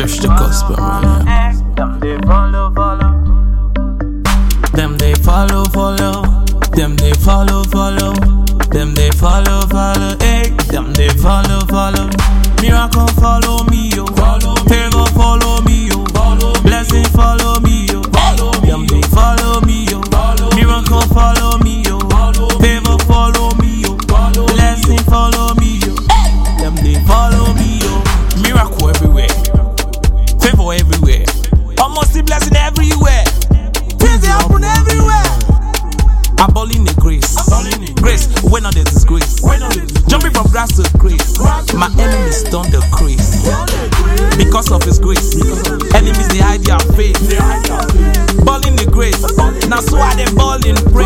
Church the gospel, man. Them they follow, follow. Them they follow, follow. Them they follow, follow. Them they follow, follow. Hey, them they follow, follow. Miracle follow me, yo. Favor follow me, yo. Blessing follow me, yo. Them they follow me, yo. Miracle follow me, yo. Favor follow me, yo. Blessing follow me, yo. Them they follow me, yo. Miracle everywhere. Favor everywhere. Almost the blessing everywhere. Things happen everywhere. Abolishing the grace. Grace, when not the disgrace. Jumping from grass to grace. My enemies done the grace. Because of his grace. Enemies they hide their faith. Balling the grace. Now so I they ball in praise.